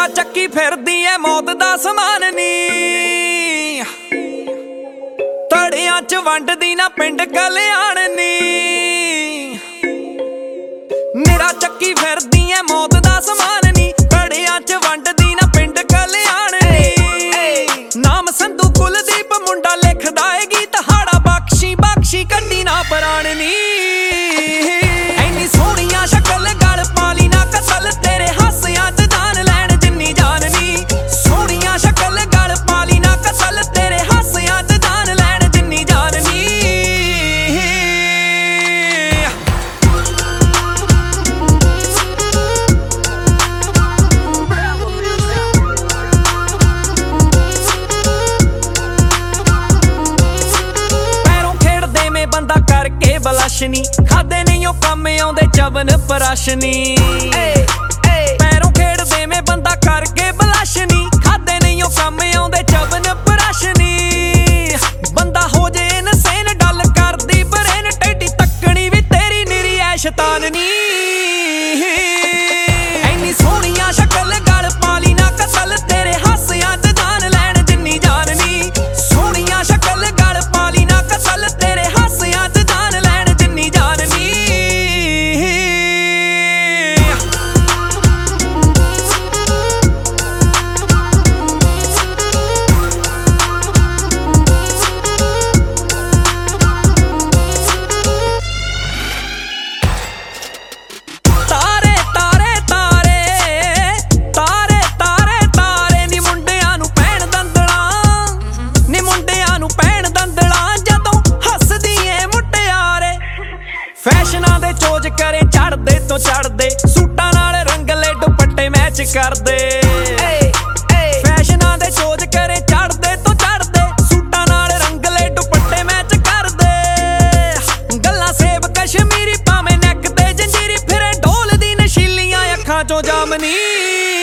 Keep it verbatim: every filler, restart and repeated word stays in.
ਚੱਕੀ ਫਿਰਦੀ ਐ ਮੌਤ ਦਾ ਸਮਾਨ ਨੀ, ਧੜਿਆਂ ਚ ਵੰਡਦੀ ਨਾ ਪਿੰਡ ਕਲਿਆਣ ਨੀ। ਨਿਰਾ ਚੱਕੀ ਫਿਰਦੀ ਐ ਮੌਤ ਦਾ ਸਮਾਨ ਨੀ, ਧੜਿਆਂ ਚ ਵੰਡਦੀ ਨਾ ਪਿੰਡ ਕਲਿਆਣ ਨੀ। ਨਾਮ ਸੰਧੂ ਕੁਲਦੀਪ ਮੁੰਡਾ ਲਿਖਦਾ ਏ ਗੀਤ, ਹਾੜਾ ਬਖਸ਼ੀ ਬਖਸ਼ੀ ਕੱਢੀ ਨਾ ਪ੍ਰਾਣ ਨੀ। ਐਨੀ ਸੋਹਣੀਆਂ ਸ਼ਕਲ ਗਲ ਪਾਲੀ ਨਾ ਕਤਲ, ਤੇਰੇ ਹਾਸਿਆਂ ਚ ਜਾਨ ਲੈਣ ਜਿੰਨੀ ਜਾਨ ਨੀ। ਸੋਹਣੀਆਂ ਸ਼ਕਲ ਗਲ ਪਾਲੀ ਨਾ ਕਤਲ, ਤੇਰੇ ਹਾਸਿਆਂ ਚ ਜਾਨ ਲੈਣ ਜਿੰਨੀ ਜਾਨ ਨੀ। ਪੈਰੋਂ ਖੇਡਦੇ ਮੇ ਬੰਦਾ ਕਰਕੇ ਬਲਸ਼ਨੀ, ਖਾਦੇ ਨਹੀਂ ਉਹ ਕੰਮ ਆਉਂਦੇ ਚਵਨ ਪਰਾਸ਼ਨੀ। ਪੈਰੋਂ ਖੇਡਦੇ ਮੇ ਬੰਦਾ ਕਰਕੇ ਬਲਸ਼ਨੀ, ਖਾਦੇ ਨਹੀਂ ਉਹ ਕੰਮ ਆਉਂਦੇ ਚਵਨ ਪਰਾਸ਼ਨੀ। ਬੰਦਾ ਹੋ ਜੇ ਇਨਸੇਨ ਡੱਲ ਕਰਦੀ ਬਰੇਨ, ਟੇਢੀ ਤੱਕਣੀ ਵੀ ਤੇਰੀ ਨਿਰੀ ਐ ਸ਼ੈਤਾਨ ਨੀ। ਐਨੀ ਸੋਹਣੀਆਂ ਸ਼ਕਲ ਗਲ ਪਾਲੀ ਨਾ ਕਤਲ, ਤੇਰੇ ਹਾਸਿਆਂ ਚ ਜਾਨ ਲੈਣ ਜਿੰਨੀ ਜਾਨ ਨੀ। ਸੋਹਣੀਆਂ ਸ਼ਕਲ ਗਲ ਪਾਲੀ ਨਾ ਕਤਲ, ਤੇਰੇ ਹਾਸਿਆਂ ਚ ਜਾਨ ਲੈਣ ਜਿੰਨੀ ਜਾਨ ਨੀ। ਤਾਰੇ ਤਾਰੇ ਤਾਰੇ ਤਾਰੇ ਤਾਰੇ ਤਾਰੇ ਨੀ ਮੁੰਡਿਆਂ ਨੂੰ ਪੈਣ ਦੰਦਲਾਂ, ਨੀ ਮੁੰਡਿਆਂ ਨੂੰ ਪੈਣ ਦੰਦਲਾਂ ਜਦੋਂ ਹੱਸਦੀ ਏ ਮੁਟਿਆਰੇ। ਫੈਸ਼ਨਾਂ ਦੇ ਚੋਜ ਕਰੇ ਚੜਦੇ ਤੋਂ ਚੜਦੇ, ਸੂਟਾਂ ਨਾਲ ਰੰਗਲੇ ਦੁਪੱਟੇ ਮੈਚ ਕਰਦੇ। ਫੈਸ਼ਨਾਂ ਦੇ ਚੋਜ ਕਰੇ ਚੜਦੇ ਤੋਂ ਚੜਦੇ, ਸੂਟਾਂ ਨਾਲ ਰੰਗਲੇ ਦੁਪੱਟੇ ਮੈਚ ਕਰਦੇ। ਗੱਲਾਂ ਸੇਬ ਕਸ਼ਮੀਰੀ ਭਾਵੇਂ ਨੈਕ ਤੇ ਜੰਜੀਰੀ, ਫਿਰੇ ਢੋਲਦੀ ਨਸ਼ੀਲੀਆਂ ਅੱਖਾਂ ਚੋਂ ਜਾਮਨੀ।